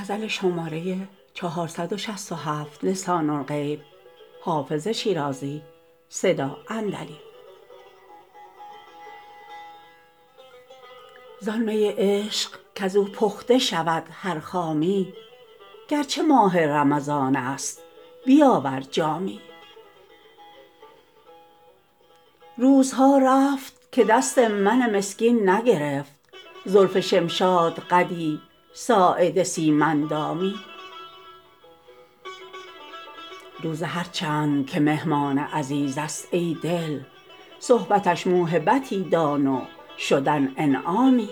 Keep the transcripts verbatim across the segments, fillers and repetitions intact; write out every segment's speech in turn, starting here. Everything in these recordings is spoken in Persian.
زان می عشق کز او پخته شود هر خامی گرچه ماه رمضان است بیاور جامی روزها رفت که دست من مسکین نگرفت زلف شمشاد قدی ساعد سیم اندامی روزه هر چند که مهمان عزیز است ای دل صحبتش موهبتی دان و شدن انعامی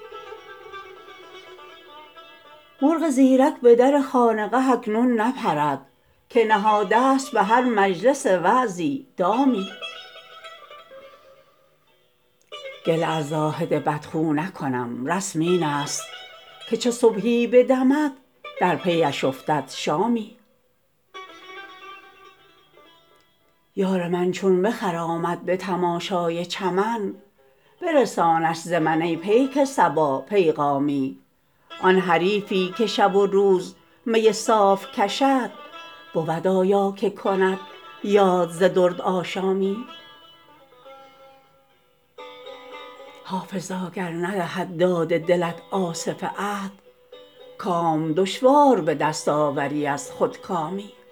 مرغ زیرک به در خانقه اکنون نپرد که نهاده است به هر مجلس وعظی دامی گله از زاهد بدخو نکنم رسم این است که چو صبحی بدمد در پیش افتد شامی یار من چون بخرامد به تماشای چمن برسانش ز من ای پیک صبا پیغامی آن حریفی که شب و روز می صاف کشد بود آیا که کند یاد ز درد آشامی حافظا گر ندهد داد دلت آصف عهد کام دشوار به دست آوری از خودکامی